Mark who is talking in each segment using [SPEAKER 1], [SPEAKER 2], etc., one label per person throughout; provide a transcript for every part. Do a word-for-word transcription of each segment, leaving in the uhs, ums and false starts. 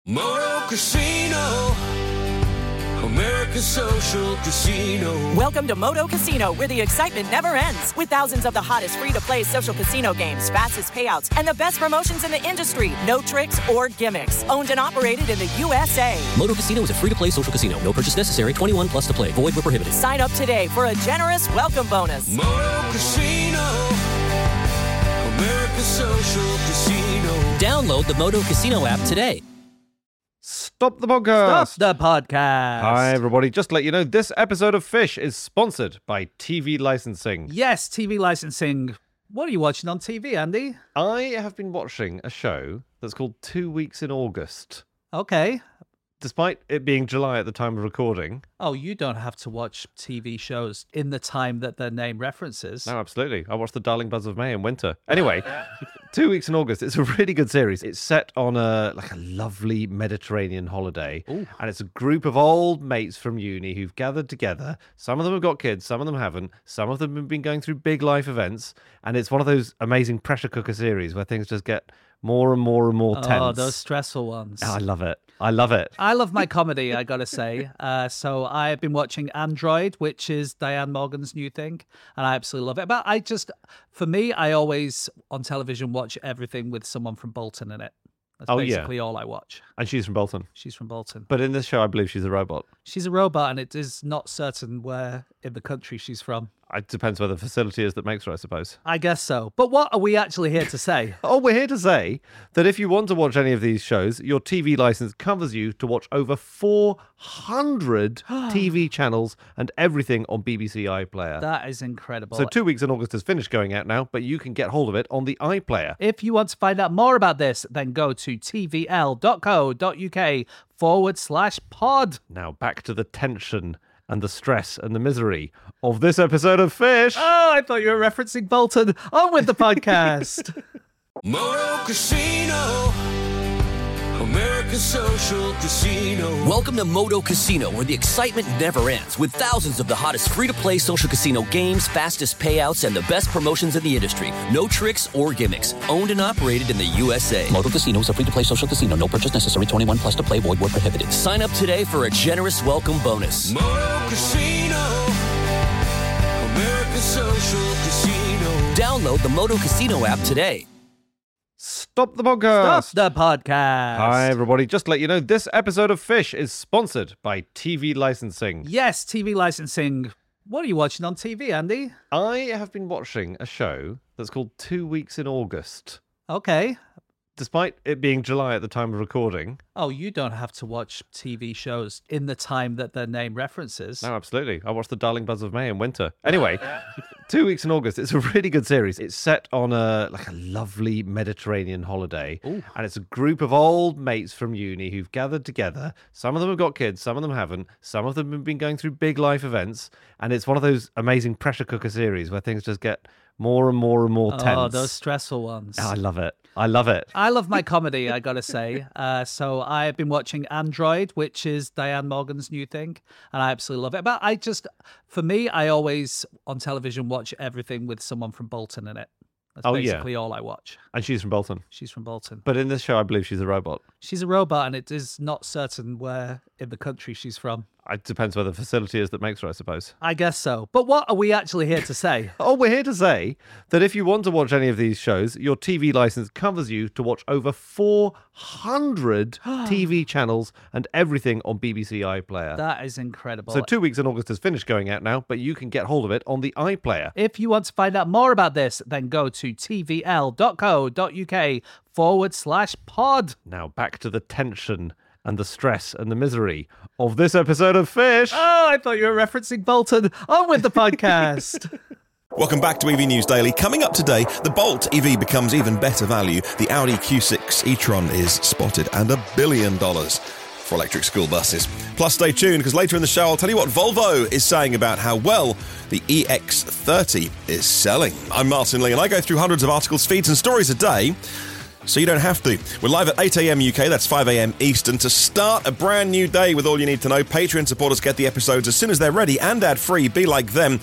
[SPEAKER 1] Moto Casino, America's social casino.
[SPEAKER 2] Welcome to Moto Casino, where the excitement never ends. With thousands of the hottest free-to-play social casino games, fastest payouts, and the best promotions in the industry. No tricks or gimmicks. Owned and operated in the U S A.
[SPEAKER 3] Moto Casino is a free-to-play social casino. No purchase necessary. twenty-one plus to play. Void where prohibited.
[SPEAKER 2] Sign up today for a generous welcome bonus.
[SPEAKER 1] Moto Casino, America's social casino.
[SPEAKER 3] Download the Moto Casino app today.
[SPEAKER 4] Stop the podcast.
[SPEAKER 5] Stop the podcast.
[SPEAKER 4] Hi, everybody. Just to let you know, this episode of Fish is sponsored by T V licensing.
[SPEAKER 5] Yes, T V licensing. What are you watching on T V, Andy?
[SPEAKER 4] I have been watching a show that's called Two Weeks in August.
[SPEAKER 5] Okay.
[SPEAKER 4] Despite it being July at the time of recording.
[SPEAKER 5] Oh, you don't have to watch T V shows in the time that their name references.
[SPEAKER 4] No, absolutely. I watched The Darling Buzz of May in winter. Anyway, Two Weeks in August. It's a really good series. It's set on a like a lovely Mediterranean holiday.
[SPEAKER 5] Ooh.
[SPEAKER 4] And it's a group of old mates from uni who've gathered together. Some of them have got kids, some of them haven't. Some of them have been going through big life events. And it's one of those amazing pressure cooker series where things just get more and more and more tense.
[SPEAKER 5] Oh, those stressful ones.
[SPEAKER 4] Oh, I love it. I love it.
[SPEAKER 5] I love my comedy, I gotta say. Uh, so I've been watching Android, which is Diane Morgan's new thing, and I absolutely love it. But I just, for me, I always, on television, watch everything with someone from Bolton in it. That's
[SPEAKER 4] Oh, yeah.
[SPEAKER 5] basically all I watch.
[SPEAKER 4] And she's from Bolton.
[SPEAKER 5] She's from Bolton.
[SPEAKER 4] But in this show, I believe she's a robot.
[SPEAKER 5] She's a robot, and it is not certain where in the country she's from.
[SPEAKER 4] It depends where the facility is that makes her, I suppose.
[SPEAKER 5] I guess so. But what are we actually here to say?
[SPEAKER 4] Oh, we're here to say that if you want to watch any of these shows, your T V license covers you to watch over four hundred T V channels and everything on B B C iPlayer.
[SPEAKER 5] That is incredible.
[SPEAKER 4] So Two Weeks in August has finished going out now, but you can get hold of it on the iPlayer.
[SPEAKER 5] If you want to find out more about this, then go to tvl.co.uk forward slash pod.
[SPEAKER 4] Now back to the tension and the stress and the misery of this episode of Fish.
[SPEAKER 5] Oh, I thought you were referencing Bolton. On with the podcast.
[SPEAKER 1] Moto Casino, America's social casino.
[SPEAKER 3] Welcome to Moto Casino, where the excitement never ends. With thousands of the hottest free-to-play social casino games, fastest payouts, and the best promotions in the industry. No tricks or gimmicks. Owned and operated in the U S A. Moto Casino is a free-to-play social casino. No purchase necessary. twenty-one plus to play. Void where prohibited. Sign up today for a generous welcome bonus.
[SPEAKER 1] Moto Casino, America's social casino.
[SPEAKER 3] Download the Moto Casino app today.
[SPEAKER 4] Stop the podcast.
[SPEAKER 5] Stop the podcast.
[SPEAKER 4] Hi, everybody. Just to let you know, this episode of Fish is sponsored by T V licensing.
[SPEAKER 5] Yes, T V licensing. What are you watching on T V, Andy?
[SPEAKER 4] I have been watching a show that's called Two Weeks in August.
[SPEAKER 5] Okay.
[SPEAKER 4] Despite it being July at the time of recording.
[SPEAKER 5] Oh, you don't have to watch T V shows in the time that their name references.
[SPEAKER 4] No, absolutely. I watched The Darling Buzz of May in winter. Anyway, Two Weeks in August. It's a really good series. It's set on a like a lovely Mediterranean holiday.
[SPEAKER 5] Ooh.
[SPEAKER 4] And it's a group of old mates from uni who've gathered together. Some of them have got kids, some of them haven't. Some of them have been going through big life events. And it's one of those amazing pressure cooker series where things just get more and more and more tense.
[SPEAKER 5] Oh, those stressful ones.
[SPEAKER 4] Oh, I love it. I love it.
[SPEAKER 5] I love my comedy, I gotta say. Uh, so I've been watching Android, which is Diane Morgan's new thing, and I absolutely love it. But I just, for me, I always, on television, watch everything with someone from Bolton in it. That's
[SPEAKER 4] Oh, yeah.
[SPEAKER 5] basically all I watch.
[SPEAKER 4] And she's from Bolton.
[SPEAKER 5] She's from Bolton.
[SPEAKER 4] But in this show, I believe she's a robot.
[SPEAKER 5] She's a robot, and it is not certain where in the country she's from.
[SPEAKER 4] It depends where the facility is that makes her, I suppose.
[SPEAKER 5] I guess so. But what are we actually here to say?
[SPEAKER 4] Oh, we're here to say that if you want to watch any of these shows, your T V license covers you to watch over four hundred T V channels and everything on B B C iPlayer.
[SPEAKER 5] That is incredible.
[SPEAKER 4] So Two Weeks in August has finished going out now, but you can get hold of it on the iPlayer.
[SPEAKER 5] If you want to find out more about this, then go to tvl.co.uk forward slash pod.
[SPEAKER 4] Now back to the tension and the stress and the misery of this episode of Fish.
[SPEAKER 5] Oh, I thought you were referencing Bolton. On with the podcast.
[SPEAKER 6] Welcome back to E V News Daily. Coming up today, the Bolt E V becomes even better value. The Audi Q six e-tron is spotted, and a billion dollars for electric school buses. Plus, stay tuned, because later in the show, I'll tell you what Volvo is saying about how well the E X thirty is selling. I'm Martin Lee, and I go through hundreds of articles, feeds, and stories a day, so you don't have to. We're live at eight a.m. U K, that's five a.m. Eastern, to start a brand new day with all you need to know. Patreon supporters get the episodes as soon as they're ready and ad-free. Be like them.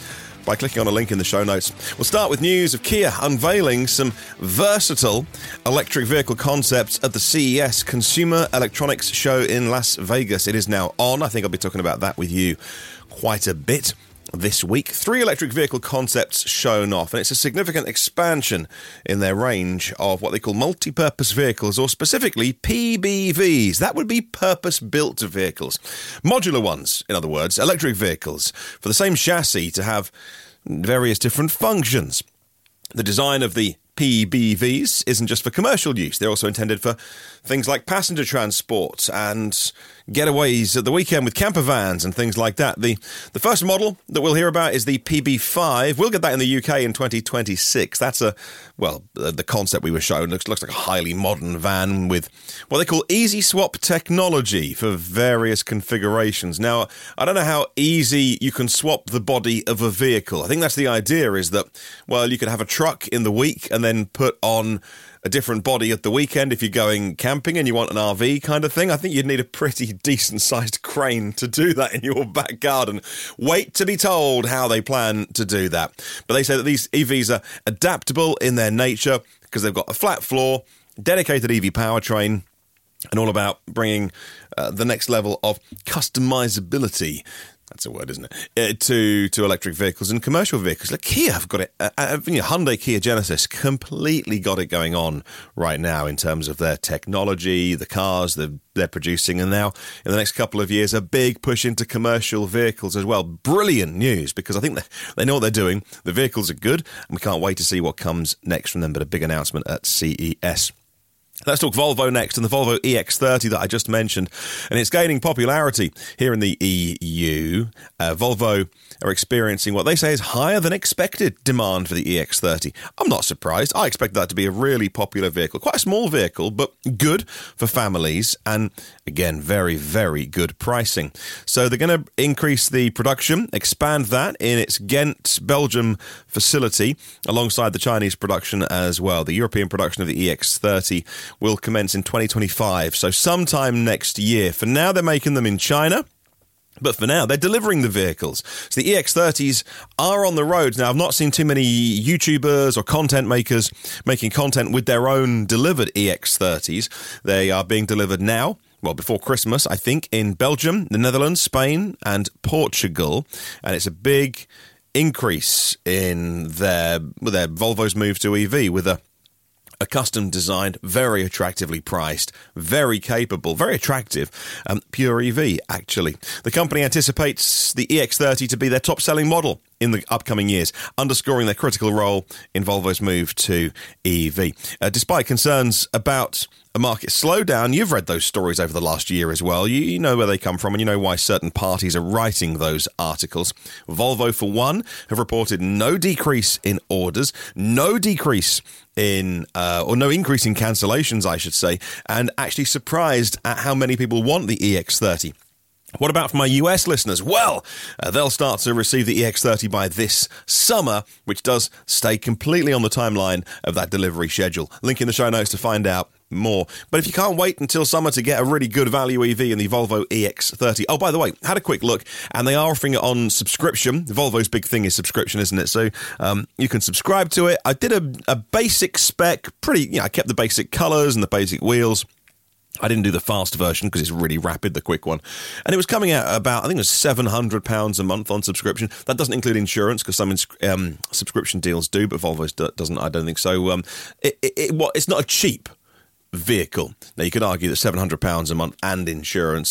[SPEAKER 6] by clicking on a link in the show notes. We'll start with news of Kia unveiling some versatile electric vehicle concepts at the C E S Consumer Electronics Show in Las Vegas. It is now on. I think I'll be talking about that with you quite a bit this week. Three electric vehicle concepts shown off, and it's a significant expansion in their range of what they call multi-purpose vehicles, or specifically P B Vs. That would be purpose-built vehicles. Modular ones, in other words, electric vehicles, for the same chassis to have various different functions. The design of the P B Vs isn't just for commercial use. They're also intended for things like passenger transport and getaways at the weekend with camper vans and things like that. The the first model that we'll hear about is the P B five. We'll get that in the U K in twenty twenty-six. That's a, well, the, the concept we were shown looks, looks like a highly modern van with what they call easy swap technology for various configurations. Now, I don't know how easy you can swap the body of a vehicle. I think that's the idea, is that, well, you could have a truck in the week and then put on a different body at the weekend if you're going camping and you want an R V kind of thing. I think you'd need a pretty decent-sized crane to do that in your back garden. Wait to be told how they plan to do that. But they say that these E Vs are adaptable in their nature because they've got a flat floor, dedicated E V powertrain, and all about bringing uh, the next level of customizability. That's a word, isn't it? Uh, to to electric vehicles and commercial vehicles. Like Kia have got it. Uh, uh, you know, Hyundai, Kia, Genesis completely got it going on right now in terms of their technology, the cars that they're producing, and now in the next couple of years, a big push into commercial vehicles as well. Brilliant news, because I think they, they know what they're doing. The vehicles are good, and we can't wait to see what comes next from them. But a big announcement at C E S. Let's talk Volvo next, and the Volvo E X thirty that I just mentioned, and it's gaining popularity here in the E U. Uh, Volvo are experiencing what they say is higher than expected demand for the E X thirty. I'm not surprised. I expect that to be a really popular vehicle. Quite a small vehicle, but good for families, and again, very, very good pricing. So they're going to increase the production, expand that in its Ghent, Belgium facility, alongside the Chinese production as well. The European production of the E X thirty will commence in twenty twenty-five, so sometime next year. For now, they're making them in China. But for now, they're delivering the vehicles. So the E X thirties are on the road. Now, I've not seen too many YouTubers or content makers making content with their own delivered E X thirties. They are being delivered now, well, before Christmas, I think, in Belgium, the Netherlands, Spain, and Portugal. And it's a big increase in their, their Volvo's move to E V with a A custom designed, very attractively priced, very capable, very attractive, um, pure E V, actually. The company anticipates the E X thirty to be their top-selling model in the upcoming years, underscoring their critical role in Volvo's move to E V. Uh, despite concerns about a market slowdown, you've read those stories over the last year as well. You, you know where they come from, and you know why certain parties are writing those articles. Volvo, for one, have reported no decrease in orders, no decrease in, uh, or no increase in cancellations, I should say, and actually surprised at how many people want the E X thirty. What about for my U S listeners? Well, uh, they'll start to receive the E X thirty by this summer, which does stay completely on the timeline of that delivery schedule. Link in the show notes to find out more. But if you can't wait until summer to get a really good value E V in the Volvo E X thirty. Oh, by the way, had a quick look, and they are offering it on subscription. Volvo's big thing is subscription, isn't it? So um, you can subscribe to it. I did a, a basic spec, pretty, you know, I kept the basic colours and the basic wheels. I didn't do the fast version because it's really rapid, the quick one. And it was coming out about, I think it was seven hundred pounds a month on subscription. That doesn't include insurance, because some um, subscription deals do, but Volvo's doesn't, I don't think so. Um, it, it, it, what, it's not a cheap vehicle. Now, you could argue that seven hundred pounds a month and insurance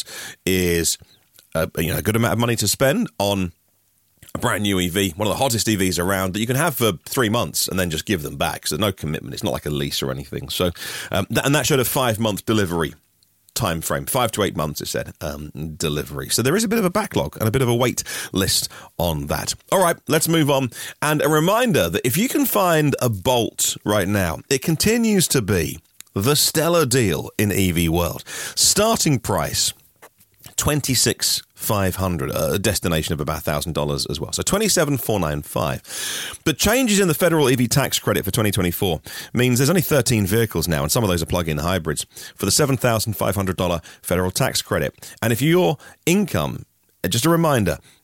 [SPEAKER 6] is a, you know, a good amount of money to spend on a brand new E V, one of the hottest E Vs around, that you can have for three months and then just give them back. So no commitment. It's not like a lease or anything. So, um, th- and that showed a five-month delivery time frame, five to eight months, it said, um, delivery. So there is a bit of a backlog and a bit of a wait list on that. All right, let's move on. And a reminder that if you can find a Bolt right now, it continues to be the stellar deal in E V world. Starting price, twenty-six thousand five hundred dollars, a destination of about one thousand dollars as well. So twenty-seven thousand four hundred ninety-five dollars. But changes in the federal E V tax credit for twenty twenty-four means there's only thirteen vehicles now, and some of those are plug-in hybrids, for the seven thousand five hundred dollars federal tax credit. And if your income, just a reminder,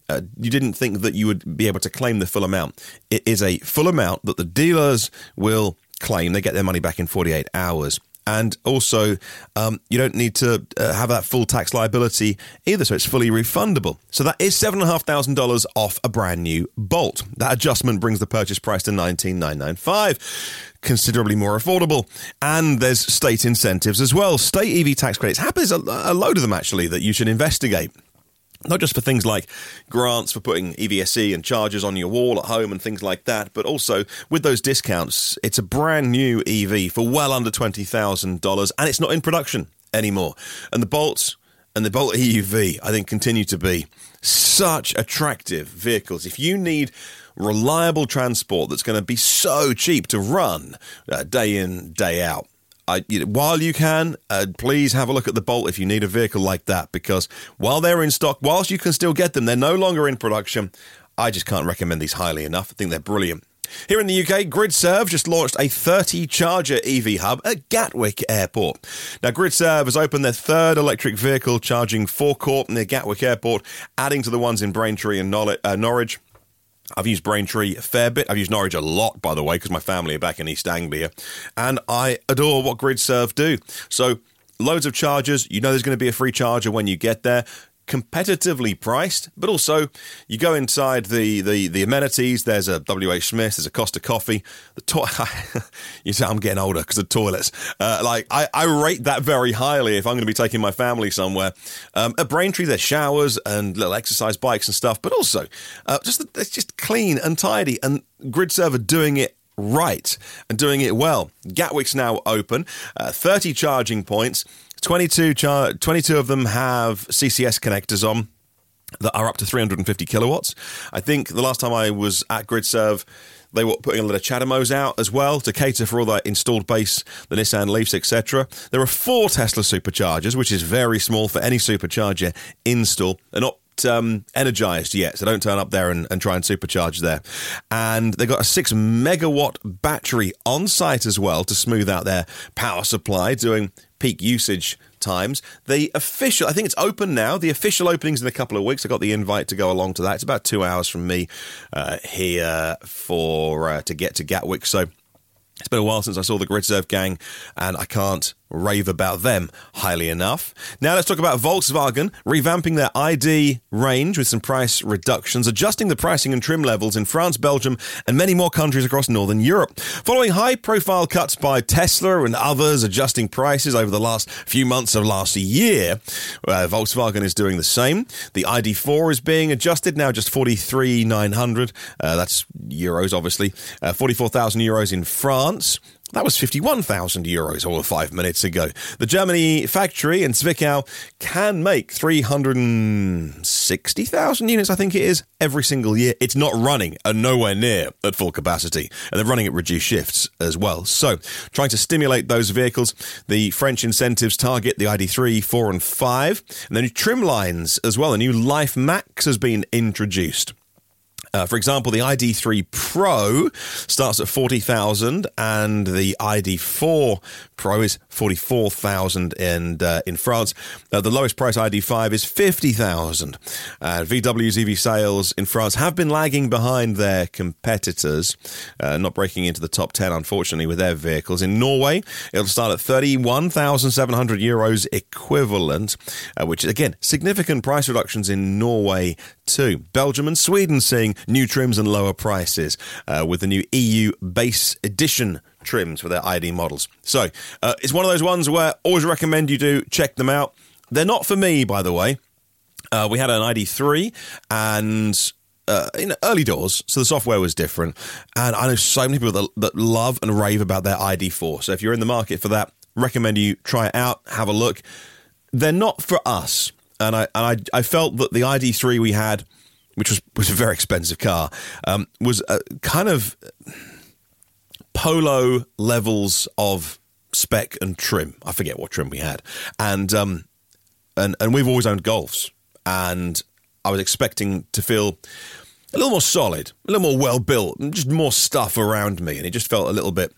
[SPEAKER 6] uh, you didn't think that you would be able to claim the full amount. It is a full amount that the dealers will claim. They get their money back in forty-eight hours. And also, um, you don't need to uh, have that full tax liability either, so it's fully refundable. So that is seven thousand five hundred dollars off a brand new Bolt. That adjustment brings the purchase price to nineteen thousand nine hundred ninety-five dollars, considerably more affordable. And there's state incentives as well. State E V tax credits. Happens a, a load of them, actually, that you should investigate. Not just for things like grants for putting E V S E and chargers on your wall at home and things like that, but also with those discounts, it's a brand new E V for well under twenty thousand dollars, and it's not in production anymore. And the Bolts and the Bolt E U V, I think, continue to be such attractive vehicles. If you need reliable transport that's going to be so cheap to run uh, day in, day out, I, you know, while you can, uh, please have a look at the Bolt if you need a vehicle like that, because while they're in stock, whilst you can still get them, they're no longer in production. I just can't recommend these highly enough. I think they're brilliant. Here in the U K, GridServe just launched a thirty charger E V hub at Gatwick Airport. Now, GridServe has opened their third electric vehicle charging forecourt near Gatwick Airport, adding to the ones in Braintree and Norwich. I've used Braintree a fair bit. I've used Norwich a lot, by the way, because my family are back in East Anglia. And I adore what GridServe do. So, loads of chargers. You know there's going to be a free charger when you get there. Competitively priced, but also you go inside the, the, the amenities. There's a W H Smith, there's a Costa Coffee. The to- you say I'm getting older because of toilets. Uh, like I, I rate that very highly if I'm going to be taking my family somewhere. Um, at Braintree, there's showers and little exercise bikes and stuff, but also uh, just it's just clean and tidy. And GridServe are doing it right and doing it well. Gatwick's now open, uh, thirty charging points. twenty-two, char- twenty-two of them have C C S connectors on that are up to three hundred fifty kilowatts. I think the last time I was at GridServe, they were putting a lot of Chatamos out as well to cater for all that installed base, the Nissan Leafs, et cetera. There are four Tesla superchargers, which is very small for any supercharger install. They're not Um, energized yet, so don't turn up there and, and try and supercharge there. And they've got a six megawatt battery on site as well to smooth out their power supply, doing peak usage times. The official, I think it's open now. The official opening's in a couple of weeks. I got the invite to go along to that. It's about two hours from me uh, here for uh, to get to Gatwick. So it's been a while since I saw the GridServe gang, and I can't rave about them highly enough. Now let's talk about Volkswagen revamping their I D range with some price reductions, adjusting the pricing and trim levels in France, Belgium, and many more countries across Northern Europe. Following high-profile cuts by Tesla and others adjusting prices over the last few months of last year, uh, Volkswagen is doing the same. The I D four is being adjusted now, just forty-three thousand nine hundred. Uh, that's euros, obviously. Uh, forty-four thousand euros in France. That was fifty-one thousand euros all of five minutes ago. The Germany factory in Zwickau can make three hundred sixty thousand units, I think it is, every single year. It's not running and nowhere near at full capacity. And they're running at reduced shifts as well. So, trying to stimulate those vehicles. The French incentives target the I D three, four and five. And the new trim lines as well. A new Life Max has been introduced. Uh, for example, the I D three Pro starts at forty thousand and the I D four Pro is forty-four thousand in, uh, in France. Uh, the lowest price I D five is fifty thousand. Uh, V W's E V sales in France have been lagging behind their competitors, uh, not breaking into the top ten, unfortunately, with their vehicles. In Norway, it'll start at thirty-one thousand seven hundred euros equivalent, uh, which is, again, significant price reductions in Norway too. Belgium and Sweden seeing new trims and lower prices uh, with the new E U base edition trims for their I D models. So uh, it's one of those ones where I always recommend you do check them out. They're not for me, by the way. Uh, we had an I D three and uh, in early doors, so the software was different. And I know so many people that, that love and rave about their I D four. So if you're in the market for that, recommend you try it out, have a look. They're not for us. And I and I, I felt that the I D three we had, which was, was a very expensive car, um, was a kind of Polo levels of spec and trim. I forget what trim we had. And um, and and we've always owned Golfs. And I was expecting to feel a little more solid, a little more well-built, and just more stuff around me. And it just felt a little bit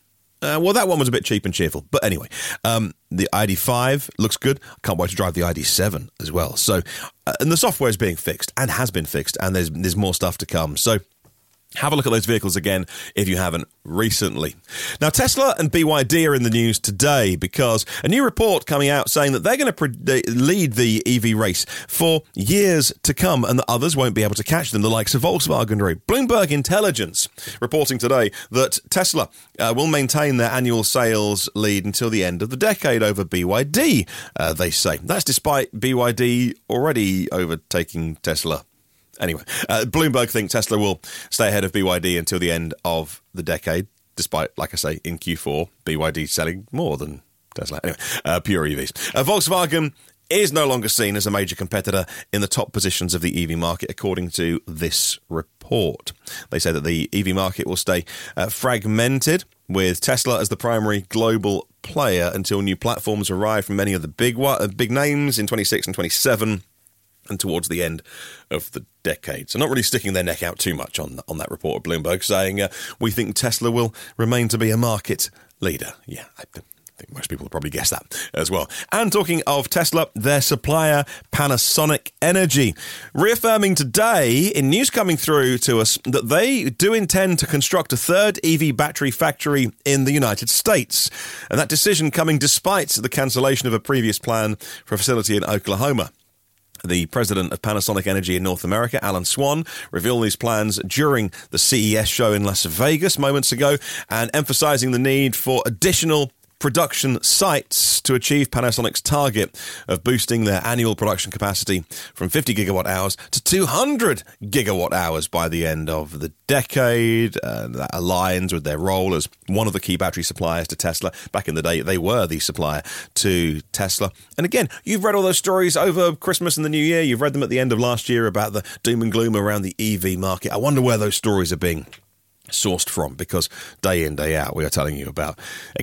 [SPEAKER 6] Uh, well, that one was a bit cheap and cheerful. But anyway, um, the I D five looks good. I can't wait to drive the I D seven as well. So, uh, and the software is being fixed and has been fixed, and there's there's more stuff to come. So, have a look at those vehicles again if you haven't recently. Now, Tesla and B Y D are in the news today because a new report coming out saying that they're going to pre- lead the E V race for years to come and that others won't be able to catch them, the likes of Volkswagen Group. Bloomberg Intelligence reporting today that Tesla uh, will maintain their annual sales lead until the end of the decade over B Y D, uh, they say. That's despite B Y D already overtaking Tesla. Anyway, uh, Bloomberg think Tesla will stay ahead of B Y D until the end of the decade, despite, like I say, in Q four, B Y D selling more than Tesla. Anyway, uh, pure E Vs. Uh, Volkswagen is no longer seen as a major competitor in the top positions of the E V market, according to this report. They say that the E V market will stay uh, fragmented, with Tesla as the primary global player until new platforms arrive from many of the big, uh, big names in twenty-six and twenty-seven. And towards the end of the decade. So not really sticking their neck out too much on on that report of Bloomberg, saying uh, we think Tesla will remain to be a market leader. Yeah, I think most people will probably guess that as well. And talking of Tesla, their supplier, Panasonic Energy, reaffirming today in news coming through to us that they do intend to construct a third E V battery factory in the United States. And that decision coming despite the cancellation of a previous plan for a facility in Oklahoma. The president of Panasonic Energy in North America, Alan Swan, revealed these plans during the C E S show in Las Vegas moments ago and emphasizing the need for additional production sites to achieve Panasonic's target of boosting their annual production capacity from fifty gigawatt hours to two hundred gigawatt hours by the end of the decade. And that aligns with their role as one of the key battery suppliers to Tesla. Back in the day, they were the supplier to Tesla. And again, you've read all those stories over Christmas and the New Year. You've read them at the end of last year about the doom and gloom around the E V market. I wonder where those stories are being sourced from, because day in, day out, we are telling you about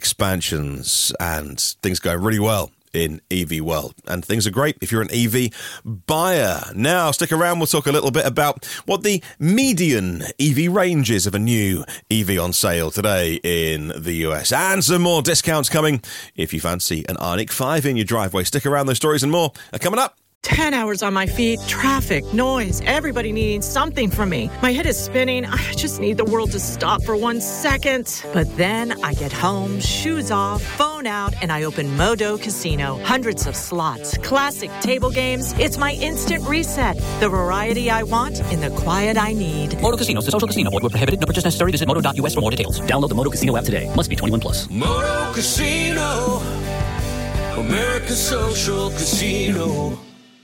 [SPEAKER 6] expansions and things going really well in E V world. And things are great if you're an E V buyer. Now, stick around. We'll talk a little bit about what the median E V range is of a new E V on sale today in the U S. And some more discounts coming if you fancy an Ioniq five in your driveway. Stick around. Those stories and more are coming up.
[SPEAKER 2] Ten hours on my feet, traffic, noise, everybody needing something from me. My head is spinning. I just need the world to stop for one second. But then I get home, shoes off, phone out, and I open Modo Casino. Hundreds of slots, classic table games. It's my instant reset. The variety I want in the quiet I need.
[SPEAKER 3] Modo Casino, the social casino. Void where prohibited. No purchase necessary. Visit moto dot U S for more details. Download the Modo Casino app today. Must be twenty-one plus.
[SPEAKER 1] Moto Casino, America's social casino.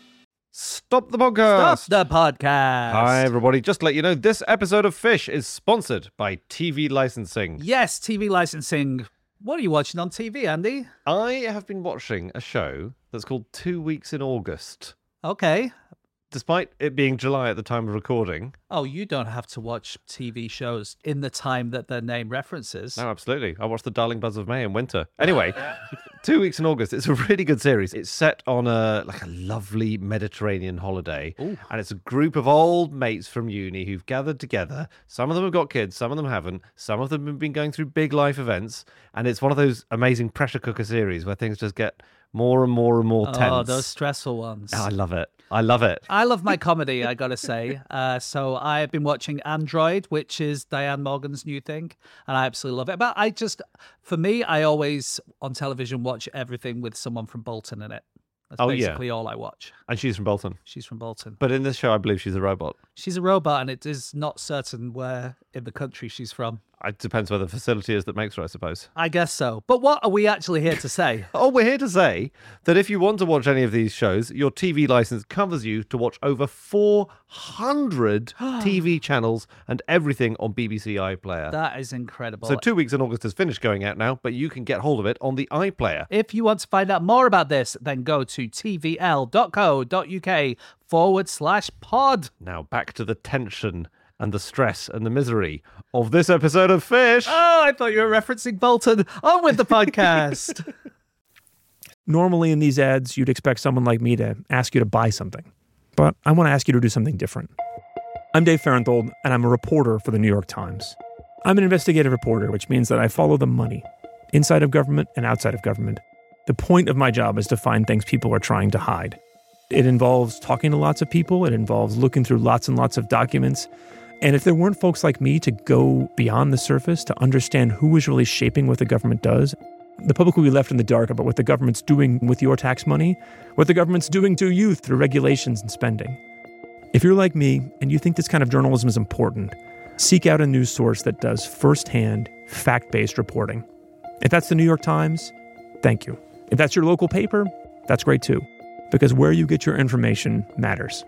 [SPEAKER 4] Stop the podcast.
[SPEAKER 5] Stop the podcast.
[SPEAKER 4] Hi, everybody. Just to let you know, this episode of Fish is sponsored by T V licensing.
[SPEAKER 5] Yes, T V licensing. What are you watching on T V, Andy?
[SPEAKER 4] I have been watching a show that's called Two Weeks in August.
[SPEAKER 5] Okay.
[SPEAKER 4] Despite it being July at the time of recording.
[SPEAKER 5] Oh, you don't have to watch T V shows in the time that their name references.
[SPEAKER 4] No, absolutely. I watched The Darling Buzz of May in winter. Anyway, Two Weeks in August. It's a really good series. It's set on a like a lovely Mediterranean holiday. Ooh. And it's a group of old mates from uni who've gathered together. Some of them have got kids, some of them haven't. Some of them have been going through big life events. And it's one of those amazing pressure cooker series where things just get more and more and more tense.
[SPEAKER 5] Oh, those stressful ones.
[SPEAKER 4] Oh, I love it. I love it.
[SPEAKER 5] I love my comedy, I gotta say. Uh, so I've been watching Android, which is Diane Morgan's new thing, and I absolutely love it. But I just, for me, I always, on television, watch everything with someone from Bolton in it. That's
[SPEAKER 4] oh,
[SPEAKER 5] basically
[SPEAKER 4] yeah.
[SPEAKER 5] all I watch.
[SPEAKER 4] And she's from Bolton.
[SPEAKER 5] She's from Bolton.
[SPEAKER 4] But in this show, I believe she's a robot.
[SPEAKER 5] She's a robot, and it is not certain where in the country she's from.
[SPEAKER 4] It depends where the facility is that makes her, I suppose.
[SPEAKER 5] I guess so. But what are we actually here to say?
[SPEAKER 4] Oh, we're here to say that if you want to watch any of these shows, your T V license covers you to watch over four hundred T V channels and everything on B B C iPlayer.
[SPEAKER 5] That is incredible.
[SPEAKER 4] So Two Weeks in August has finished going out now, but you can get hold of it on the iPlayer.
[SPEAKER 5] If you want to find out more about this, then go to tvl.co.uk forward slash pod.
[SPEAKER 4] Now back to the tension and the stress and the misery of this episode of Fish.
[SPEAKER 5] Oh, I thought you were referencing Bolton. On with the podcast.
[SPEAKER 7] Normally in these ads, you'd expect someone like me to ask you to buy something. But I want to ask you to do something different. I'm Dave Farenthold, and I'm a reporter for the New York Times. I'm an investigative reporter, which means that I follow the money. inside of government and outside of government. The point of my job is to find things people are trying to hide. It involves talking to lots of people. It involves looking through lots and lots of documents. And if there weren't folks like me to go beyond the surface, to understand who is really shaping what the government does, the public will be left in the dark about what the government's doing with your tax money, what the government's doing to you through regulations and spending. If you're like me and you think this kind of journalism is important, seek out a news source that does firsthand, fact-based reporting. If that's the New York Times, thank you. If that's your local paper, that's great too, because where you get your information matters.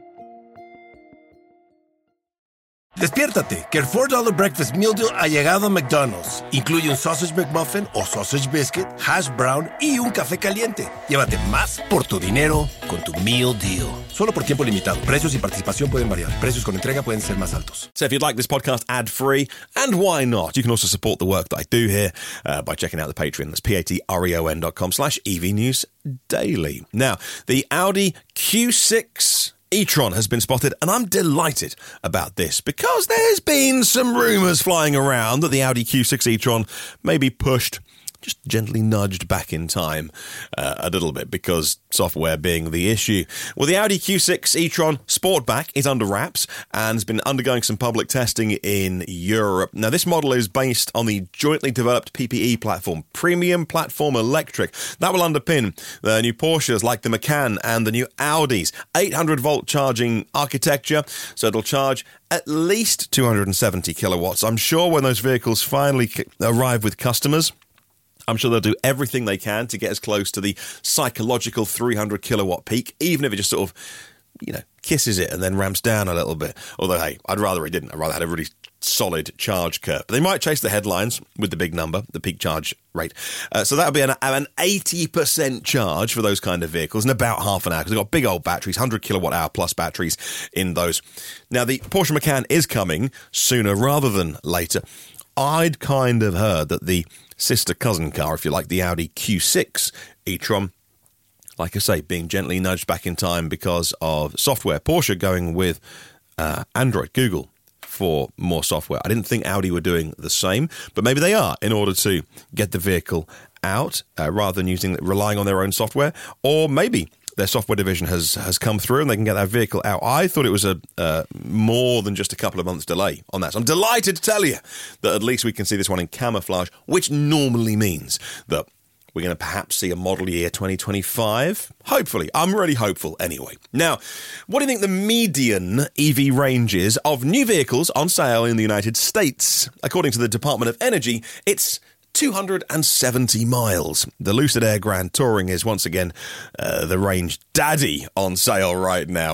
[SPEAKER 8] Despiértate, que el four dollar Breakfast Meal Deal ha llegado a McDonald's. Incluye un Sausage McMuffin o Sausage Biscuit, Hash Brown y un café caliente. Llévate más por tu dinero con tu Meal Deal. Solo por tiempo limitado. Precios y participación pueden variar. Precios con entrega pueden ser más altos.
[SPEAKER 6] So if you'd like this podcast ad-free, and why not, you can also support the work that I do here uh, by checking out the Patreon. That's patreon dot com slash EV News Daily. Now, the Audi Q six e-tron has been spotted, and I'm delighted about this because there's been some rumours flying around that the Audi Q six e-tron may be pushed, just gently nudged back in time uh, a little bit because software being the issue. Well, the Audi Q six e-tron Sportback is under wraps and has been undergoing some public testing in Europe. Now, this model is based on the jointly developed P P E platform, Premium Platform Electric. That will underpin the new Porsches like the Macan and the new Audis. eight hundred volt charging architecture, so it'll charge at least two hundred seventy kilowatts. I'm sure when those vehicles finally arrive with customers, I'm sure they'll do everything they can to get as close to the psychological three hundred kilowatt peak, even if it just sort of, you know, kisses it and then ramps down a little bit. Although, hey, I'd rather it didn't. I'd rather it had a really solid charge curve. But they might chase the headlines with the big number, the peak charge rate. Uh, so that would be an, an eighty percent charge for those kind of vehicles in about half an hour, because they've got big old batteries, one hundred kilowatt hour plus batteries in those. Now, the Porsche Macan is coming sooner rather than later. I'd kind of heard that the sister cousin car, if you like, the Audi Q six e-tron, like I say, being gently nudged back in time because of software. Porsche going with uh, Android, Google, for more software. I didn't think Audi were doing the same, but maybe they are in order to get the vehicle out uh, rather than using relying on their own software. Or maybe their software division has has come through and they can get that vehicle out. I thought it was a uh, more than just a couple of months delay on that. So I'm delighted to tell you that at least we can see this one in camouflage, which normally means that we're going to perhaps see a model year twenty twenty-five. Hopefully. I'm really hopeful anyway. Now, what do you think the median E V range is of new vehicles on sale in the United States? According to the Department of Energy, it's two hundred seventy miles. The Lucid Air Grand Touring is once again uh, the range daddy on sale right now.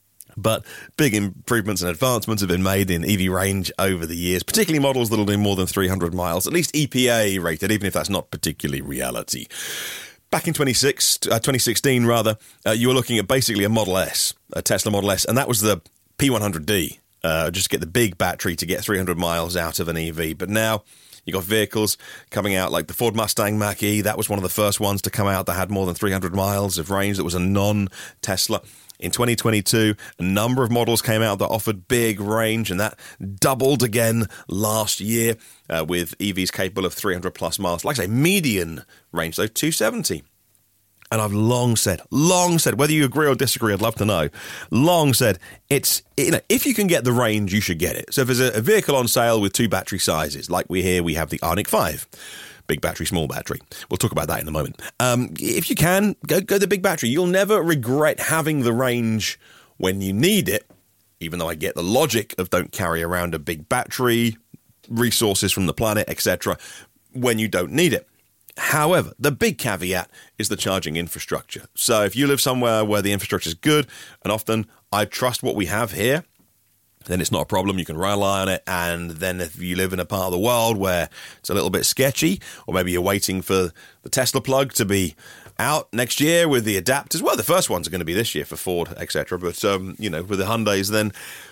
[SPEAKER 6] But big improvements and advancements have been made in E V range over the years, particularly models that will do more than three hundred miles, at least E P A rated, even if that's not particularly reality. Back in twenty sixteen, rather, uh, you were looking at basically a Model S, a Tesla Model S, and that was the P one hundred D, uh, just get the big battery to get three hundred miles out of an E V. But now you got vehicles coming out like the Ford Mustang Mach-E. That was one of the first ones to come out that had more than three hundred miles of range. That was a non-Tesla. In twenty twenty-two, a number of models came out that offered big range, and that doubled again last year uh, with E Vs capable of three hundred plus miles. Like I say, median range, though, two seventy. And I've long said, long said, whether you agree or disagree, I'd love to know, long said, it's, you know, if you can get the range, you should get it. So if there's a, a vehicle on sale with two battery sizes, like we hear we have the Ioniq five, big battery, small battery. We'll talk about that in a moment. Um, if you can, go, go the big battery. You'll never regret having the range when you need it, even though I get the logic of don't carry around a big battery, resources from the planet, et cetera, when you don't need it. However, the big caveat is the charging infrastructure. So if you live somewhere where the infrastructure is good, and often I trust what we have here, then it's not a problem. You can rely on it. And then if you live in a part of the world where it's a little bit sketchy, or maybe you're waiting for the Tesla plug to be out next year with the adapters, well, the first ones are going to be this year for Ford, et cetera. But, um, you know, with the Hyundais, then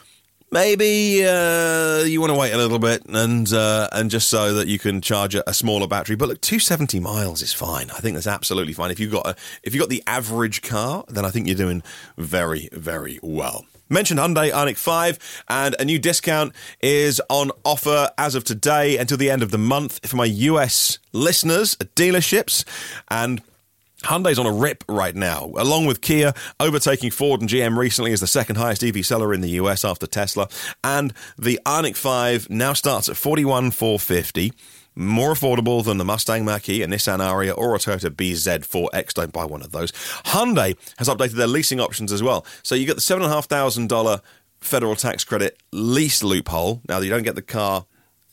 [SPEAKER 6] maybe uh, you want to wait a little bit and uh, and just so that you can charge a, a smaller battery. But look, two hundred seventy miles is fine. I think that's absolutely fine. If you've got a, if you've got the average car, then I think you're doing very, very well. Mentioned Hyundai Ioniq five, and a new discount is on offer as of today until the end of the month for my U S listeners at dealerships. And Hyundai's on a rip right now, along with Kia, overtaking Ford and G M recently as the second highest E V seller in the U S after Tesla. And the Ioniq five now starts at forty-one thousand four hundred fifty dollars. More affordable than the Mustang Mach-E, a Nissan Ariya, or a Toyota B Z four X. Don't buy one of those. Hyundai has updated their leasing options as well. So you get the seven thousand five hundred dollars federal tax credit lease loophole. Now, you don't get the car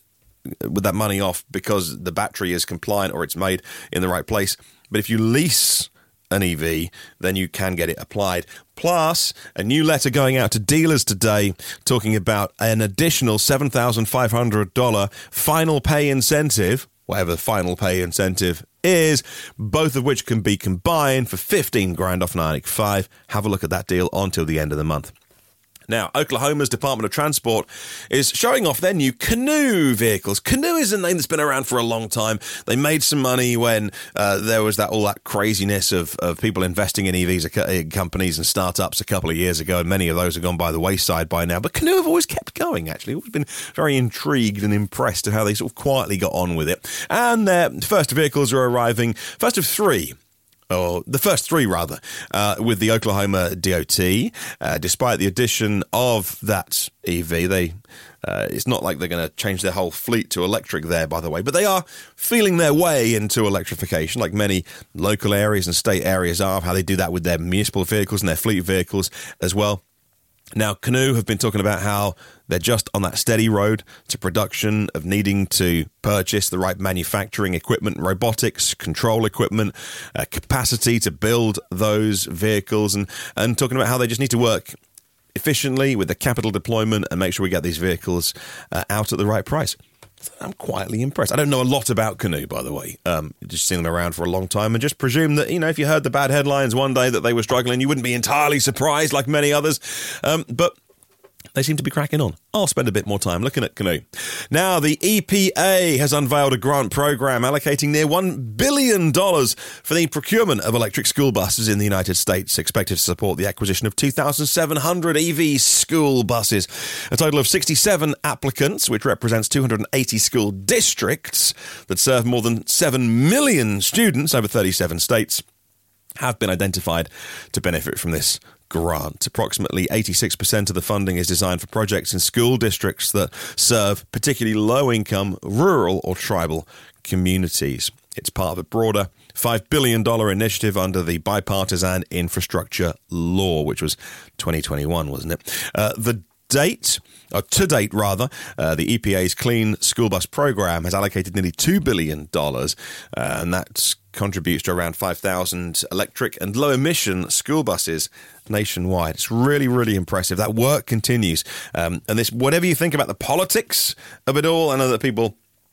[SPEAKER 6] with that money off because the battery is compliant or it's made in the right place. But if you lease an E V, then you can get it applied. Plus, a new letter going out to dealers today talking about an additional seven thousand five hundred dollars final pay incentive, whatever the final pay incentive is, both of which can be combined for fifteen grand off an Ioniq five. Have a look at that deal until the end of the month. Now, Oklahoma's Department of Transport is showing off their new Canoo vehicles. Canoo is a name that's been around for a long time. They made some money when uh, there was that all that craziness of, of people investing in E Vs, uh, companies and startups a couple of years ago, and many of those have gone by the wayside by now. But Canoo have always kept going, actually. We've been very intrigued and impressed at how they sort of quietly got on with it. And their first vehicles are arriving, first of three. Or the first three, rather, uh, with the Oklahoma D O T. Uh, despite the addition of that E V, they uh, it's not like they're going to change their whole fleet to electric there, by the way, but they are feeling their way into electrification, like many local areas and state areas are, how they do that with their municipal vehicles and their fleet vehicles as well. Now, Canoo have been talking about how they're just on that steady road to production of needing to purchase the right manufacturing equipment, robotics, control equipment, uh, capacity to build those vehicles, and, and talking about how they just need to work efficiently with the capital deployment and make sure we get these vehicles uh, out at the right price. I'm quietly impressed. I don't know a lot about Canoo, by the way. Um, just seen them around for a long time and just presume that, you know, if you heard the bad headlines one day that they were struggling, you wouldn't be entirely surprised like many others. Um, but they seem to be cracking on. I'll spend a bit more time looking at Canoo. Now, the E P A has unveiled a grant program allocating near one billion dollars for the procurement of electric school buses in the United States, expected to support the acquisition of two thousand seven hundred E V school buses. A total of sixty-seven applicants, which represents two hundred eighty school districts that serve more than seven million students over thirty-seven states, have been identified to benefit from this grant. Approximately eighty-six percent of the funding is designed for projects in school districts that serve particularly low-income, rural or tribal communities. It's part of a broader five billion dollars initiative under the Bipartisan Infrastructure Law, which was twenty twenty-one, wasn't it? Uh, the date, or to date rather, uh, the E P A's Clean School Bus Program has allocated nearly two billion dollars, uh, and that contributes to around five thousand electric and low-emission school buses nationwide. It's really, really impressive. That work continues. Um, and this, whatever you think about the politics of it all, I know that people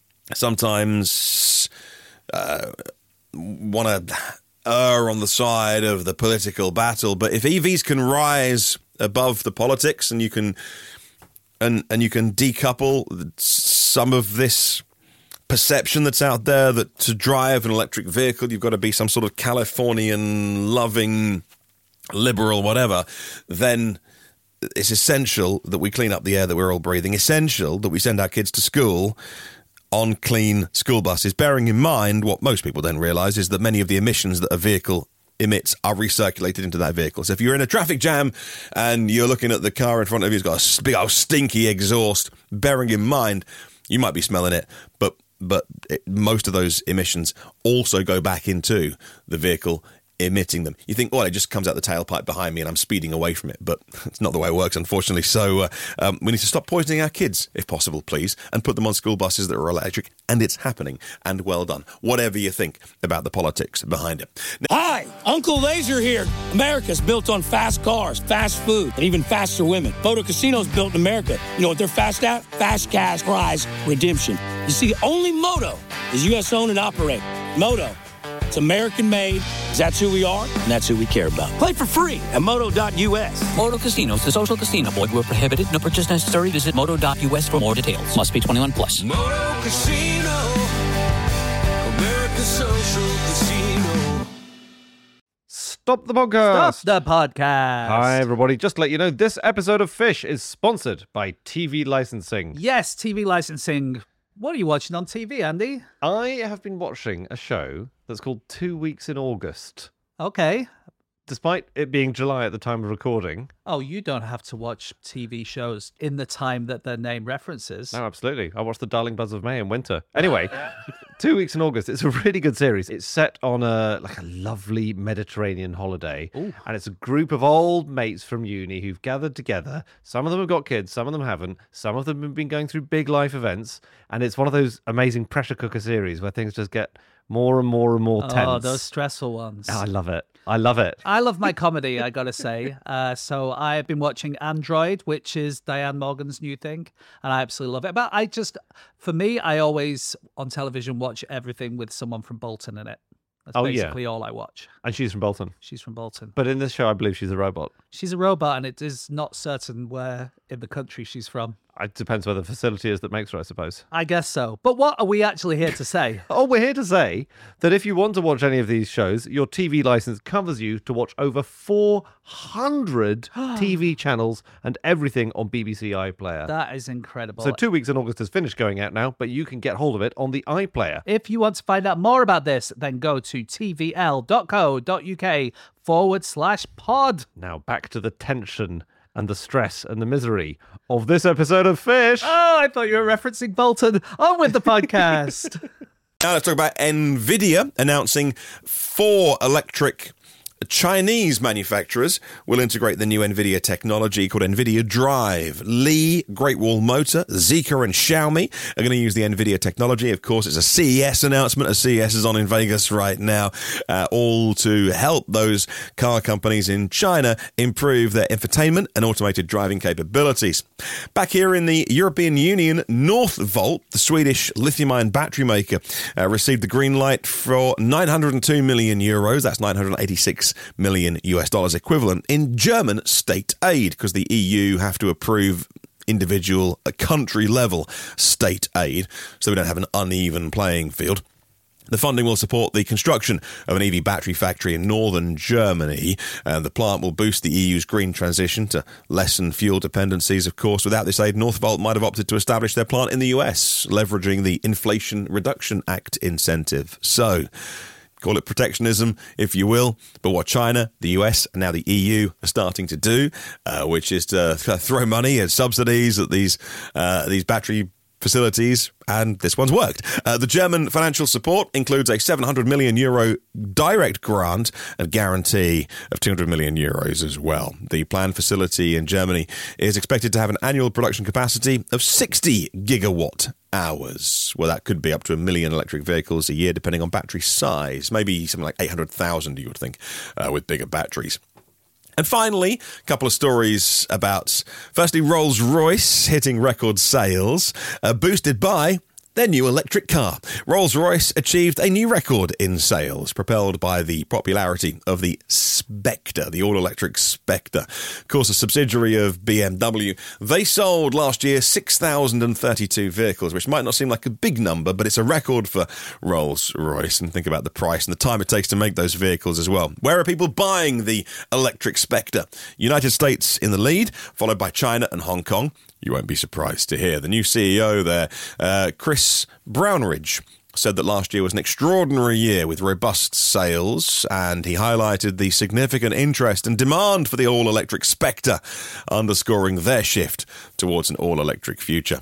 [SPEAKER 6] sometimes uh, want to err on the side of the political battle, but if E Vs can rise above the politics and you can and and you can decouple some of this perception that's out there that to drive an electric vehicle you've got to be some sort of Californian loving liberal whatever, then it's essential that we clean up the air that we're all breathing, essential that we send our kids to school on clean school buses, bearing in mind what most people don't realise is that many of the emissions that a vehicle emits are recirculated into that vehicle. So if you're in a traffic jam and you're looking at the car in front of you, it's got a big old stinky exhaust, bearing in mind you might be smelling it, but but it, most of those emissions also go back into the vehicle emitting them. You think, well, it just comes out the tailpipe behind me and I'm speeding away from it, but it's not the way it works, unfortunately. So uh, um, we need to stop poisoning our kids, if possible, please, and put them on school buses that are electric, and it's happening, and well done, whatever you think about the politics behind it. Now-
[SPEAKER 9] Hi, Uncle Laser here. America's built on fast cars, fast food, and even faster women. Photo Casino's built in America. You know what they're fast at? Fast cash prize redemption. You see, only Moto is U S owned and operated. Moto. It's American made. That's who we are, and that's who we care about. Play for free at moto dot U S.
[SPEAKER 10] Moto Casinos, the social casino. Void where prohibited. No purchase necessary. Visit moto dot U S for more details. Must be twenty-one plus.
[SPEAKER 1] Moto Casino, America's social casino.
[SPEAKER 4] Stop the podcast.
[SPEAKER 5] Stop the podcast.
[SPEAKER 4] Hi, everybody. Just to let you know, this episode of Fish is sponsored by T V licensing.
[SPEAKER 5] Yes, T V licensing. What are you watching on T V, Andy?
[SPEAKER 4] I have been watching a show that's called Two Weeks in August.
[SPEAKER 5] Okay.
[SPEAKER 4] Despite it being July at the time of recording.
[SPEAKER 5] Oh, you don't have to watch T V shows in the time that their name references.
[SPEAKER 4] No, absolutely. I watched The Darling Buzz of May in winter. Anyway, Two Weeks in August. It's a really good series. It's set on a like a lovely Mediterranean holiday.
[SPEAKER 5] Ooh.
[SPEAKER 4] And it's a group of old mates from uni who've gathered together. Some of them have got kids, some of them haven't. Some of them have been going through big life events. And it's one of those amazing pressure cooker series where things just get more and more and more tense.
[SPEAKER 5] Oh, those stressful ones.
[SPEAKER 4] Oh, I love it. I love it.
[SPEAKER 5] I love my comedy, I gotta say. Uh, so I've been watching Android, which is Diane Morgan's new thing, and I absolutely love it. But I just, for me, I always on television watch everything with someone from Bolton in it. That's
[SPEAKER 4] Oh,
[SPEAKER 5] basically
[SPEAKER 4] yeah.
[SPEAKER 5] all I watch.
[SPEAKER 4] And she's from Bolton.
[SPEAKER 5] She's from Bolton.
[SPEAKER 4] But in this show, I believe she's a robot.
[SPEAKER 5] She's a robot, and it is not certain where in the country she's from.
[SPEAKER 4] It depends where the facility is that makes her, I suppose.
[SPEAKER 5] I guess so. But what are we actually here to say?
[SPEAKER 4] Oh, we're here to say that if you want to watch any of these shows, your T V license covers you to watch over four hundred T V channels and everything on B B C iPlayer.
[SPEAKER 5] That is incredible.
[SPEAKER 4] So Two Weeks in August has finished going out now, but you can get hold of it on the iPlayer.
[SPEAKER 5] If you want to find out more about this, then go to tvl.co.uk forward slash pod.
[SPEAKER 4] Now back to the tension and the stress and the misery of this episode of Fish.
[SPEAKER 5] Oh, I thought you were referencing Bolton. On with the podcast.
[SPEAKER 6] Now let's talk about NVIDIA announcing four electric Chinese manufacturers will integrate the new NVIDIA technology called NVIDIA Drive. Li, Great Wall Motor, Zeekr and Xiaomi are going to use the NVIDIA technology. Of course, it's a C E S announcement. A C E S is on in Vegas right now, uh, all to help those car companies in China improve their infotainment and automated driving capabilities. Back here in the European Union, Northvolt, the Swedish lithium-ion battery maker, uh, received the green light for nine hundred two million euros. That's nine hundred eighty-six million U S dollars equivalent in German state aid, because the E U have to approve individual country level state aid, so we don't have an uneven playing field. The funding will support the construction of an E V battery factory in northern Germany. Uh, the plant will boost the E U's green transition to lessen fuel dependencies, of course. Without this aid, Northvolt might have opted to establish their plant in the U S, leveraging the Inflation Reduction Act incentive. So, call it protectionism, if you will, but what China, the U S, and now the E U are starting to do, uh, which is to th- throw money and subsidies at these uh, these battery facilities, and this one's worked. Uh, the German financial support includes a seven hundred million euro direct grant and guarantee of two hundred million euros as well. The planned facility in Germany is expected to have an annual production capacity of sixty gigawatt hours. Well, that could be up to a million electric vehicles a year, depending on battery size. Maybe something like eight hundred thousand, you would think, uh, with bigger batteries. And finally, a couple of stories about, firstly, Rolls-Royce hitting record sales, uh, boosted by their new electric car. Rolls-Royce achieved a new record in sales, propelled by the popularity of the Spectre, the all-electric Spectre. Of course, a subsidiary of B M W. They sold last year six thousand thirty-two vehicles, which might not seem like a big number, but it's a record for Rolls-Royce. And think about the price and the time it takes to make those vehicles as well. Where are people buying the electric Spectre? United States in the lead, followed by China and Hong Kong. You won't be surprised to hear the new C E O there, uh, Chris Brownridge, said that last year was an extraordinary year with robust sales, and he highlighted the significant interest and demand for the all-electric Spectre, underscoring their shift towards an all-electric future.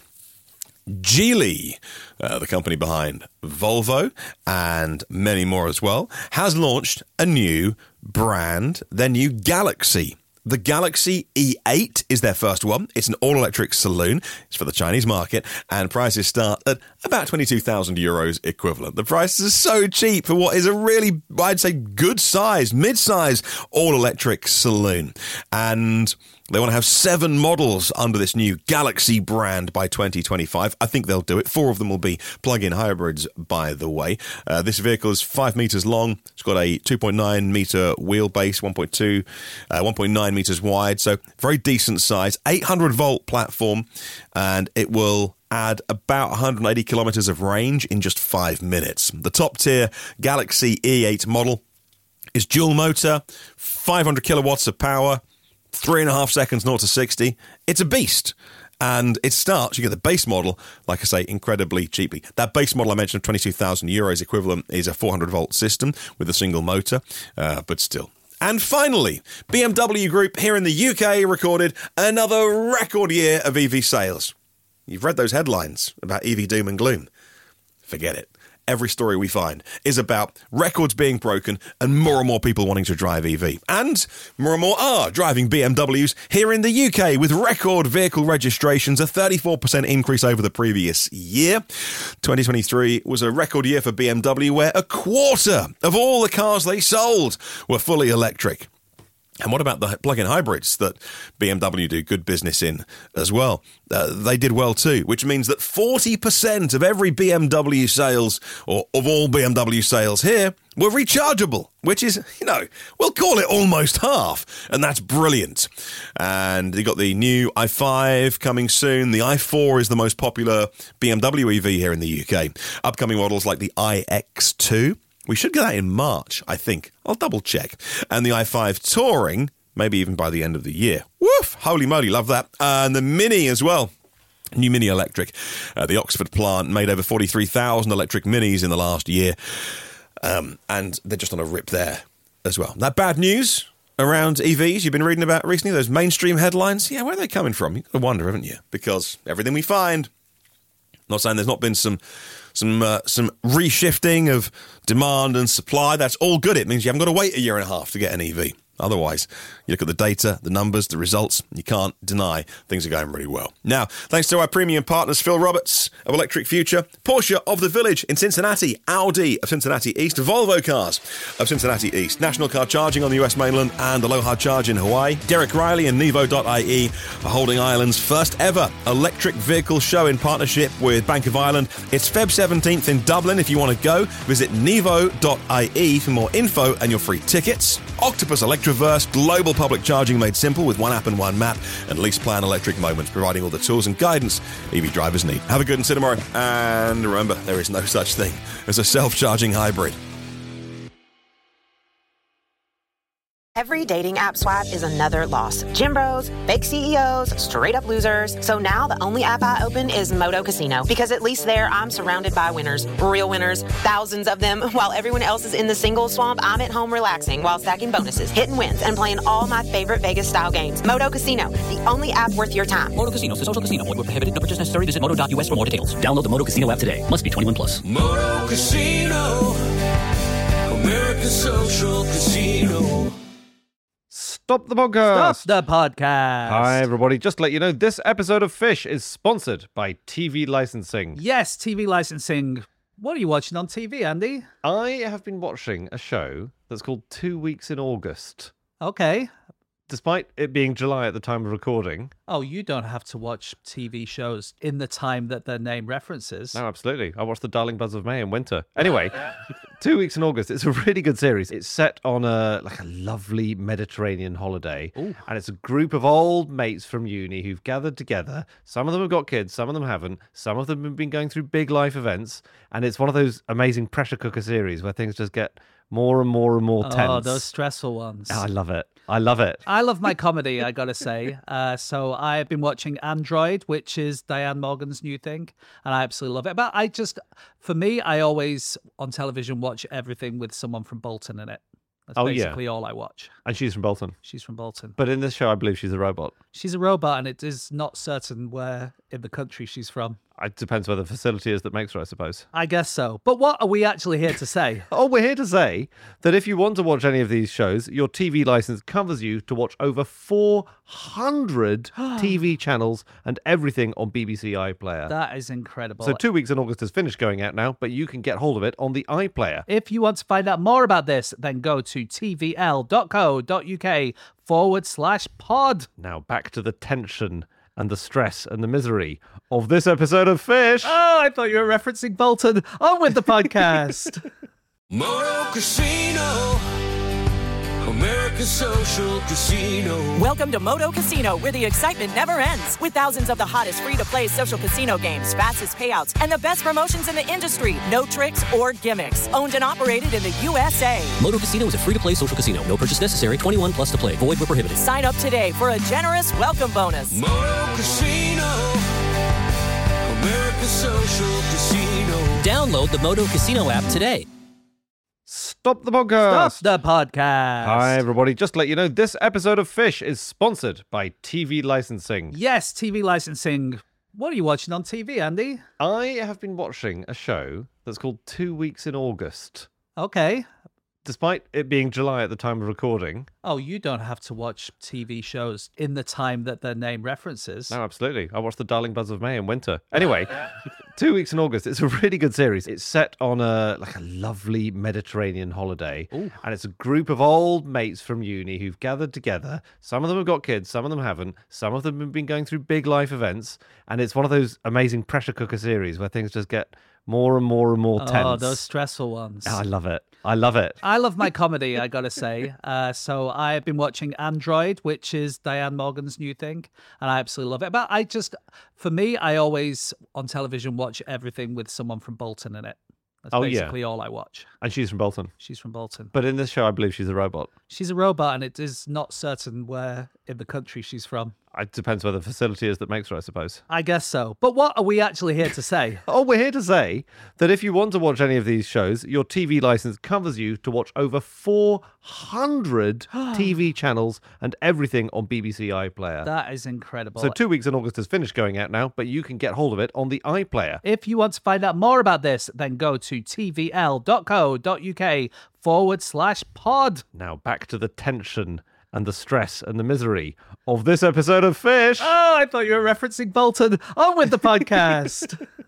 [SPEAKER 6] Geely, uh, the company behind Volvo and many more as well, has launched a new brand, their new Galaxy The Galaxy E eight is their first one. It's an all-electric saloon. It's for the Chinese market, and prices start at about twenty-two thousand euros equivalent. The prices are so cheap for what is a really, I'd say, good size, mid-size all-electric saloon. And they want to have seven models under this new Galaxy brand by twenty twenty-five. I think they'll do it. Four of them will be plug-in hybrids, by the way. Uh, this vehicle is five metres long. It's got a two point nine metre wheelbase, one point two, uh, one point nine metres wide. So very decent size. eight hundred volt platform, and it will add about one hundred eighty kilometres of range in just five minutes. The top-tier Galaxy E eight model is dual motor, five hundred kilowatts of power, three and a half seconds, zero to sixty. It's a beast. And it starts, you get the base model, like I say, incredibly cheaply. That base model I mentioned of twenty-two thousand euros equivalent is a four hundred volt system with a single motor, uh, but still. And finally, B M W Group here in the U K recorded another record year of E V sales. You've read those headlines about E V doom and gloom. Forget it. Every story we find is about records being broken and more and more people wanting to drive E V. And more and more are driving B M Ws here in the U K with record vehicle registrations, a thirty-four percent increase over the previous year. twenty twenty-three was a record year for B M W where a quarter of all the cars they sold were fully electric. And what about the plug-in hybrids that B M W do good business in as well? Uh, they did well too, which means that forty percent of every B M W sales, or of all B M W sales here, were rechargeable, which is, you know, we'll call it almost half, and that's brilliant. And you got the new i five coming soon. The i four is the most popular B M W E V here in the U K. Upcoming models like the i X two. We should get that in March, I think. I'll double check. And the i five Touring, maybe even by the end of the year. Woof! Holy moly, love that. Uh, and the Mini as well. New Mini electric. Uh, the Oxford plant made over forty-three thousand electric Minis in the last year. Um, and they're just on a rip there as well. That bad news around E Vs you've been reading about recently, those mainstream headlines. Yeah, where are they coming from? You've got to wonder, haven't you? Because everything we find, not saying there's not been some... Some uh, some reshifting of demand and supply. That's all good. It means you haven't got to wait a year and a half to get an E V. Otherwise, you look at the data, the numbers, the results, you can't deny things are going really well. Now, thanks to our premium partners, Phil Roberts of Electric Future, Porsche of the Village in Cincinnati, Audi of Cincinnati East, Volvo Cars of Cincinnati East, National Car Charging on the U S mainland and Aloha Charge in Hawaii, Derek Riley and Nevo dot I E are holding Ireland's first ever electric vehicle show in partnership with Bank of Ireland. It's February seventeenth in Dublin. If you want to go, visit Nevo dot I E for more info and your free tickets. Octopus Electroverse, global public charging made simple with one app and one map, and Lease Plan Electric Moments, providing all the tools and guidance E V drivers need. Have a good and see you tomorrow. And remember, there is no such thing as a self-charging hybrid.
[SPEAKER 11] Every dating app swipe is another loss. Gym bros, fake C E Os, straight up losers. So now the only app I open is Moto Casino, because at least there I'm surrounded by winners, real winners, thousands of them. While everyone else is in the single swamp, I'm at home relaxing while stacking bonuses, hitting wins, and playing all my favorite Vegas style games. Moto Casino, the only app worth your time.
[SPEAKER 10] Moto Casino is a social casino. Void where prohibited. No purchase necessary. Visit moto dot U S for more details. Download the Moto Casino app today. Must be twenty-one plus.
[SPEAKER 1] Moto Casino, America's social casino.
[SPEAKER 4] Stop the podcast.
[SPEAKER 5] Stop the podcast.
[SPEAKER 4] Hi, everybody. Just to let you know, this episode of Fish is sponsored by T V licensing.
[SPEAKER 5] Yes, T V licensing. What are you watching on T V, Andy?
[SPEAKER 4] I have been watching a show that's called Two Weeks in August.
[SPEAKER 5] Okay.
[SPEAKER 4] Despite it being July at the time of recording.
[SPEAKER 5] Oh, you don't have to watch T V shows in the time that their name references.
[SPEAKER 4] No, absolutely. I watched The Darling Buzz of May in winter. Anyway, Two Weeks in August. It's a really good series. It's set on a like a lovely Mediterranean holiday.
[SPEAKER 5] Ooh.
[SPEAKER 4] And it's a group of old mates from uni who've gathered together. Some of them have got kids, some of them haven't. Some of them have been going through big life events. And it's one of those amazing pressure cooker series where things just get more and more and more tense.
[SPEAKER 5] Oh, those stressful ones.
[SPEAKER 4] Oh, I love it. I love it.
[SPEAKER 5] I love my comedy, I gotta say. Uh, so I've been watching Android, which is Diane Morgan's new thing, and I absolutely love it. But I just, for me, I always, on television, watch everything with someone from Bolton in it. That's
[SPEAKER 4] oh,
[SPEAKER 5] basically
[SPEAKER 4] yeah.
[SPEAKER 5] all I watch.
[SPEAKER 4] And she's from Bolton.
[SPEAKER 5] She's from Bolton.
[SPEAKER 4] But in this show, I believe she's a robot.
[SPEAKER 5] She's a robot, and it is not certain where in the country she's from.
[SPEAKER 4] It depends where the facility is that makes her, I suppose.
[SPEAKER 5] I guess so. But what are we actually here to say?
[SPEAKER 4] Oh, we're here to say that if you want to watch any of these shows, your T V license covers you to watch over four hundred T V channels and everything on B B C iPlayer.
[SPEAKER 5] That is incredible.
[SPEAKER 4] So Two Weeks in August has finished going out now, but you can get hold of it on the iPlayer.
[SPEAKER 5] If you want to find out more about this, then go to tvl.co.uk forward slash pod.
[SPEAKER 4] Now back to the tension and the stress and the misery of this episode of Fish.
[SPEAKER 5] Oh, I thought you were referencing Bolton. On with the podcast.
[SPEAKER 1] Moto Casino, America's social casino.
[SPEAKER 2] Welcome to Moto Casino, where the excitement never ends. With thousands of the hottest free-to-play social casino games, fastest payouts, and the best promotions in the industry. No tricks or gimmicks. Owned and operated in the U S A.
[SPEAKER 3] Moto Casino is a free-to-play social casino. No purchase necessary. twenty-one plus to play. Void where prohibited.
[SPEAKER 2] Sign up today for a generous welcome bonus.
[SPEAKER 1] Moto Casino, America's social casino.
[SPEAKER 3] Download the Moto Casino app today.
[SPEAKER 4] Stop the podcast.
[SPEAKER 5] Stop the podcast.
[SPEAKER 4] Hi, everybody. Just to let you know, this episode of Fish is sponsored by T V licensing.
[SPEAKER 5] Yes, T V licensing. What are you watching on T V, Andy?
[SPEAKER 4] I have been watching a show that's called Two Weeks in August.
[SPEAKER 5] Okay.
[SPEAKER 4] Despite it being July at the time of recording.
[SPEAKER 5] Oh, you don't have to watch T V shows in the time that their name references.
[SPEAKER 4] No, absolutely. I watched The Darling Buzz of May in winter. Anyway, Two Weeks in August. It's a really good series. It's set on a like a lovely Mediterranean holiday.
[SPEAKER 5] Ooh.
[SPEAKER 4] And it's a group of old mates from uni who've gathered together. Some of them have got kids, some of them haven't. Some of them have been going through big life events. And it's one of those amazing pressure cooker series where things just get more and more and more tense.
[SPEAKER 5] Oh, those stressful ones.
[SPEAKER 4] Oh, I love it. I love it.
[SPEAKER 5] I love my comedy, I gotta say. Uh, so I've been watching Android, which is Diane Morgan's new thing, and I absolutely love it. But I just, for me, I always, on television, watch everything with someone from Bolton in it. That's
[SPEAKER 4] Oh,
[SPEAKER 5] basically
[SPEAKER 4] yeah.
[SPEAKER 5] all I watch.
[SPEAKER 4] And she's from Bolton.
[SPEAKER 5] She's from Bolton.
[SPEAKER 4] But in this show, I believe she's a robot.
[SPEAKER 5] She's a robot, and it is not certain where in the country she's from.
[SPEAKER 4] It depends where the facility is that makes her, I suppose.
[SPEAKER 5] I guess so. But what are we actually here to say?
[SPEAKER 4] Oh, we're here to say that if you want to watch any of these shows, your T V license covers you to watch over four hundred T V channels and everything on B B C iPlayer.
[SPEAKER 5] That is incredible.
[SPEAKER 4] So Two Weeks in August has finished going out now, but you can get hold of it on the iPlayer.
[SPEAKER 5] If you want to find out more about this, then go to tvl.co.uk forward slash pod.
[SPEAKER 4] Now back to the tension and the stress and the misery of this episode of Fish.
[SPEAKER 5] Oh, I thought you were referencing Bolton. On with the podcast.